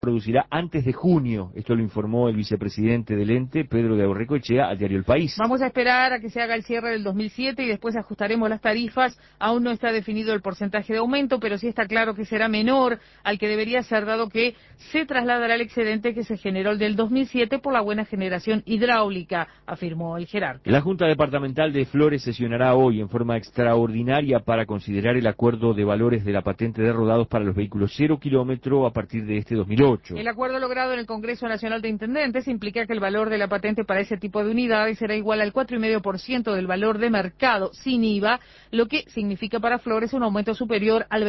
producirá antes de junio. Esto lo informó el vicepresidente del ente, Pedro de Aurrecoechea, al diario El País. Vamos a esperar a que se haga el cierre del 2007 y después ajustaremos las tarifas. Aún no está definido el porcentaje de aumento, pero sí está claro que será menor al que debería ser, dado que se trasladará el excedente que se generó el del 2007 por la buena generación hidráulica, afirmó el jerarca. La Junta Departamental de Flores sesionará hoy en forma extraordinaria para considerar el acuerdo de valores de la patente de rodados para los vehículos 0 kilómetro a partir de este 2008. El acuerdo logrado en el Congreso Nacional de Intendentes implica que el valor de la patente para ese tipo de unidades será igual al 4,5% del valor de mercado sin IVA, lo que significa para Flores un aumento superior al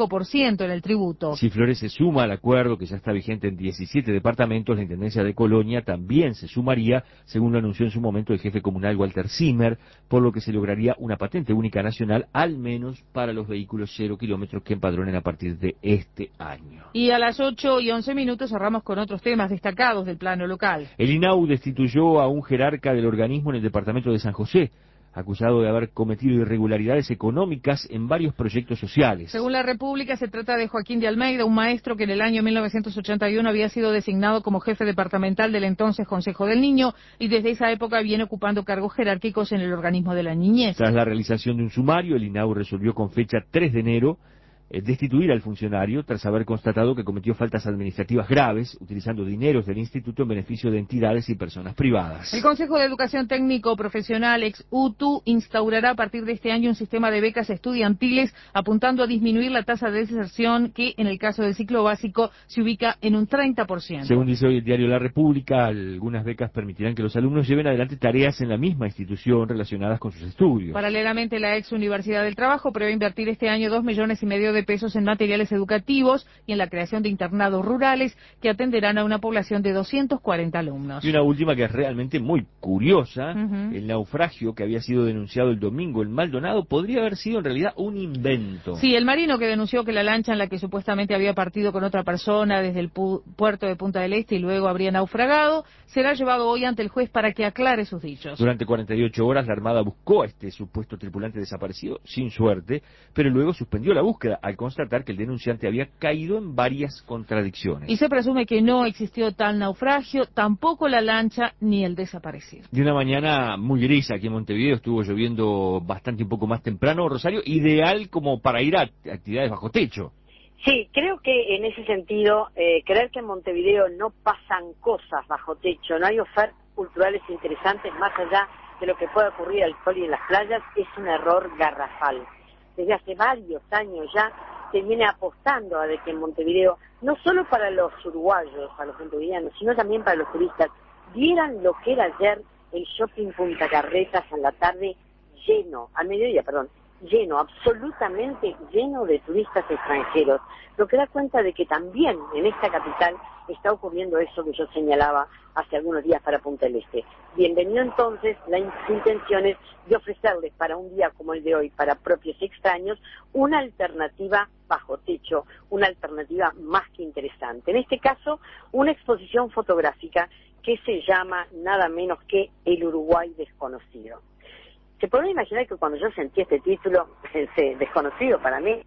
25% en el tributo. Si Flores se suma al acuerdo, que ya está vigente en 17 departamentos, la Intendencia de Colonia también se sumaría, según lo anunció en su momento el jefe comunal Walter Zimmer, por lo que se lograría una patente única nacional, al menos para los vehículos 0 kilómetros que empadronen a partir de este año. Y a las 8:11 cerramos con otros temas destacados del plano local. El INAU destituyó a un jerarca del organismo en el departamento de San José, acusado de haber cometido irregularidades económicas en varios proyectos sociales. Según la República, se trata de Joaquín de Almeida, un maestro que en el año 1981 había sido designado como jefe departamental del entonces Consejo del Niño y desde esa época viene ocupando cargos jerárquicos en el organismo de la niñez. Tras la realización de un sumario, el INAU resolvió con fecha 3 de enero destituir al funcionario tras haber constatado que cometió faltas administrativas graves, utilizando dineros del instituto en beneficio de entidades y personas privadas. El Consejo de Educación Técnico Profesional, ex UTU, instaurará a partir de este año un sistema de becas estudiantiles apuntando a disminuir la tasa de deserción que, en el caso del ciclo básico, se ubica en un 30%. Según dice hoy el diario La República, algunas becas permitirán que los alumnos lleven adelante tareas en la misma institución relacionadas con sus estudios. Paralelamente, la ex Universidad del Trabajo prevé invertir este año 2,5 millones de pesos en materiales educativos y en la creación de internados rurales que atenderán a una población de 240 alumnos. Y una última que es realmente muy curiosa, el naufragio que había sido denunciado el domingo en Maldonado podría haber sido en realidad un invento. Sí, el marino que denunció que la lancha en la que supuestamente había partido con otra persona desde el puerto de Punta del Este y luego habría naufragado, será llevado hoy ante el juez para que aclare sus dichos. Durante 48 horas la Armada buscó a este supuesto tripulante desaparecido, sin suerte, pero luego suspendió la búsqueda al constatar que el denunciante había caído en varias contradicciones. Y se presume que no existió tal naufragio, tampoco la lancha ni el desaparecido. De una mañana muy gris aquí en Montevideo, estuvo lloviendo bastante un poco más temprano, Rosario, ideal como para ir a actividades bajo techo. Sí, creo que en ese sentido, creer que en Montevideo no pasan cosas bajo techo, no hay ofertas culturales interesantes más allá de lo que pueda ocurrir al sol y en las playas, es un error garrafal. Desde hace varios años ya se viene apostando a de que en Montevideo, no solo para los uruguayos, para los montevideanos, sino también para los turistas, vieran lo que era ayer el shopping Punta Carretas en la tarde lleno, al mediodía, perdón, lleno, absolutamente lleno de turistas extranjeros, lo que da cuenta de que también en esta capital está ocurriendo eso que yo señalaba hace algunos días para Punta del Este. Bienvenido entonces las intenciones de ofrecerles para un día como el de hoy, para propios y extraños, una alternativa bajo techo, una alternativa más que interesante. En este caso, una exposición fotográfica que se llama nada menos que El Uruguay Desconocido. Se puede imaginar que cuando yo sentí este título, pensé, desconocido para mí,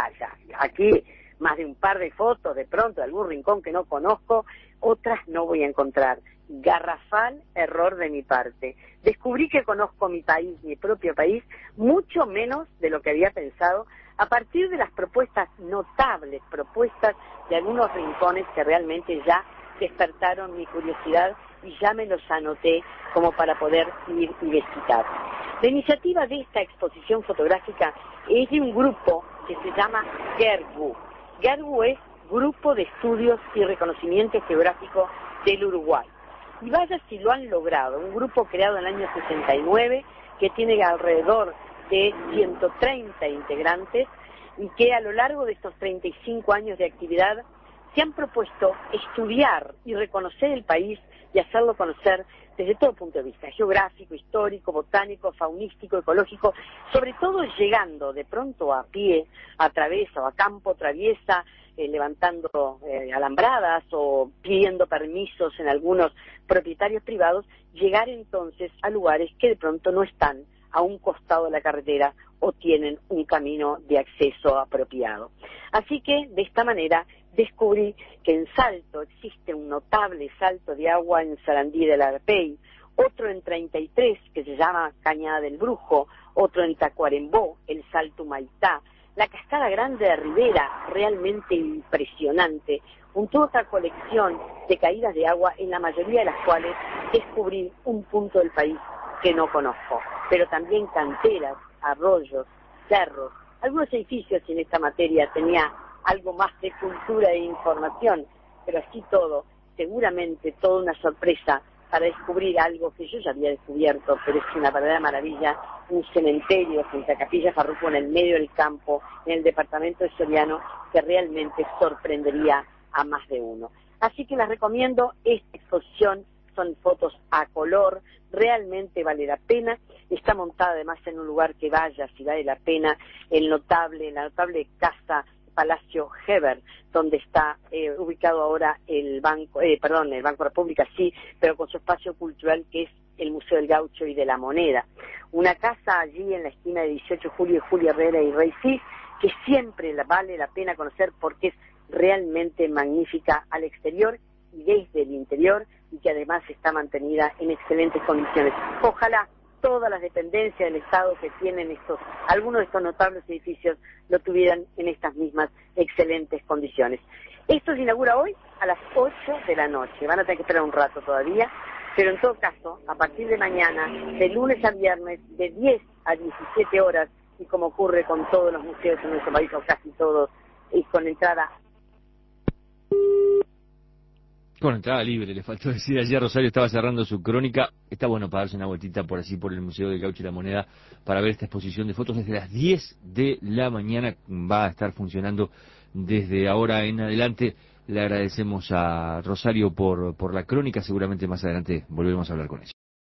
aquí más de un par de fotos, de pronto, de algún rincón que no conozco, otras no voy a encontrar. Garrafal error de mi parte. Descubrí que conozco mi país, mi propio país, mucho menos de lo que había pensado, a partir de las propuestas notables, propuestas de algunos rincones que realmente ya despertaron mi curiosidad y ya me los anoté como para poder ir y visitar. La iniciativa de esta exposición fotográfica es de un grupo que se llama GERGU. GERGU es Grupo de Estudios y Reconocimiento Geográfico del Uruguay. Y vaya si lo han logrado, un grupo creado en el año 69 que tiene alrededor de 130 integrantes y que a lo largo de estos 35 años de actividad se han propuesto estudiar y reconocer el país y hacerlo conocer desde todo punto de vista, geográfico, histórico, botánico, faunístico, ecológico, sobre todo llegando de pronto a pie, a través o a campo traviesa, levantando alambradas o pidiendo permisos en algunos propietarios privados, llegar entonces a lugares que de pronto no están a un costado de la carretera o tienen un camino de acceso apropiado. Así que, de esta manera, descubrí que en Salto existe un notable salto de agua en Sarandí del Arpey, otro en 33 que se llama Cañada del Brujo, otro en Tacuarembó, el Salto Humaitá, la Cascada Grande de Rivera, realmente impresionante, junto a otra colección de caídas de agua, en la mayoría de las cuales descubrí un punto del país que no conozco, pero también canteras, arroyos, cerros, algunos edificios en esta materia tenía algo más de cultura e información, pero así todo, seguramente toda una sorpresa para descubrir algo que yo ya había descubierto, pero es una verdadera maravilla, un cementerio frente a Capilla Farruco en el medio del campo, en el departamento de Soriano, que realmente sorprendería a más de uno. Así que les recomiendo esta exposición, son fotos a color, realmente vale la pena, está montada además en un lugar que vaya, si vale la pena, la notable casa Palacio Heber, donde está ubicado ahora el Banco República, sí, pero con su espacio cultural que es el Museo del Gaucho y de la Moneda. Una casa allí en la esquina de 18 de julio y Julio Herrera y Rey Cid, que siempre vale la pena conocer porque es realmente magnífica al exterior y desde el interior, y que además está mantenida en excelentes condiciones. Ojalá todas las dependencias del Estado que tienen algunos de estos notables edificios lo tuvieran en estas mismas excelentes condiciones. Esto se inaugura hoy a las 8 de la noche, van a tener que esperar un rato todavía, pero en todo caso, a partir de mañana, de lunes a viernes, de 10 a 17 horas, y como ocurre con todos los museos en nuestro país, o casi todos, y con entrada... Con entrada libre, le faltó decir ayer, Rosario estaba cerrando su crónica, está bueno para darse una vueltita por así, por el Museo del Gaucho y la Moneda, para ver esta exposición de fotos desde las 10 de la mañana, va a estar funcionando desde ahora en adelante. Le agradecemos a Rosario por la crónica, seguramente más adelante volveremos a hablar con ella.